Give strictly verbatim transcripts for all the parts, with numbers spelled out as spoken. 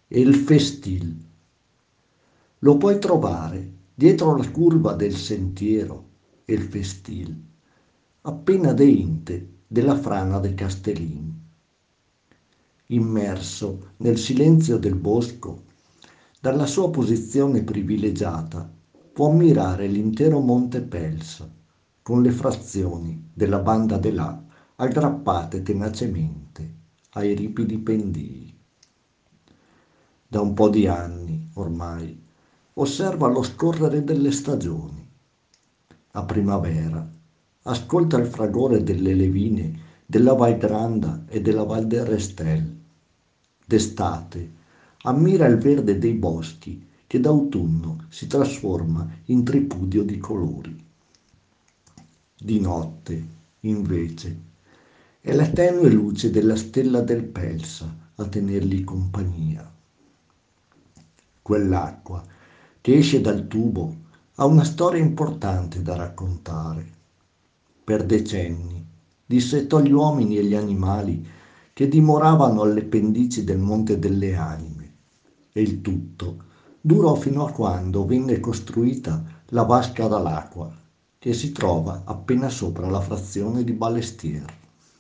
e il Festil. Lo puoi trovare dietro la curva del sentiero, il Festil, appena deinte della frana dei Castellini. Immerso nel silenzio del bosco, dalla sua posizione privilegiata può ammirare l'intero Monte Pels, con le frazioni della Banda de là aggrappate tenacemente ai ripidi pendii. Da un po' di anni, ormai, osserva lo scorrere delle stagioni. A primavera ascolta il fragore delle levine della Val Granda e della Val del Restel. D'estate ammira il verde dei boschi che d'autunno si trasforma in tripudio di colori. Di notte, invece, è la tenue luce della stella del Pelsa a tenergli compagnia. Quell'acqua che esce dal tubo ha una storia importante da raccontare. Per decenni dissetò gli uomini e gli animali che dimoravano alle pendici del Monte delle Anime e il tutto durò fino a quando venne costruita la vasca dall'acqua che si trova appena sopra la frazione di Ballestier.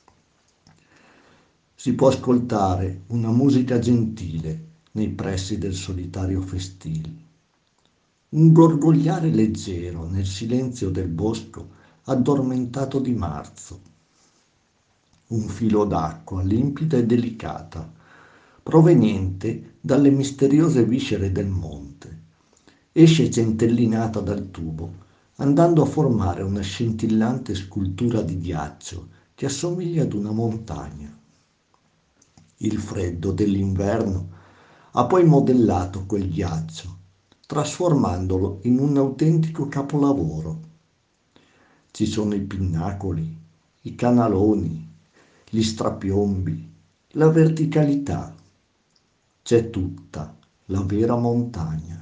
Si può ascoltare una musica gentile nei pressi del solitario Festil, un gorgogliare leggero nel silenzio del bosco addormentato di marzo, un filo d'acqua limpida e delicata, proveniente dalle misteriose viscere del monte. Esce centellinata dal tubo, andando a formare una scintillante scultura di ghiaccio che assomiglia ad una montagna. Il freddo dell'inverno ha poi modellato quel ghiaccio, trasformandolo in un autentico capolavoro. Ci sono i pinnacoli, i canaloni, gli strapiombi, la verticalità. C'è tutta la vera montagna.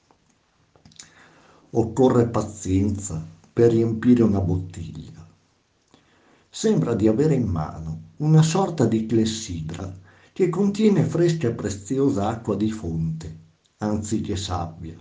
Occorre pazienza per riempire una bottiglia. Sembra di avere in mano una sorta di clessidra che contiene fresca e preziosa acqua di fonte, anziché sabbia.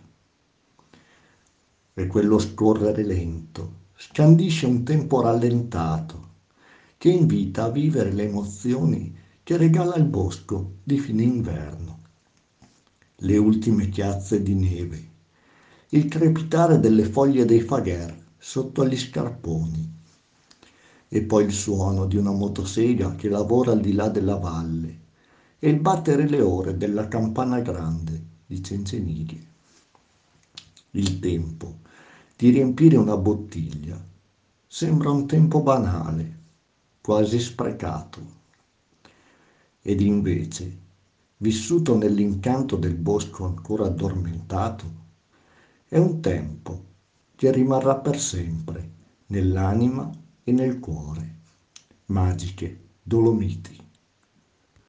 E quello scorrere lento scandisce un tempo rallentato che invita a vivere le emozioni che regala il bosco di fine inverno. Le ultime chiazze di neve, il crepitare delle foglie dei fagher sotto agli scarponi e poi il suono di una motosega che lavora al di là della valle e il battere le ore della campana grande di Cencenighe. Il tempo di riempire una bottiglia sembra un tempo banale, quasi sprecato, ed invece, vissuto nell'incanto del bosco ancora addormentato, è un tempo che rimarrà per sempre nell'anima e nel cuore. Magiche Dolomiti.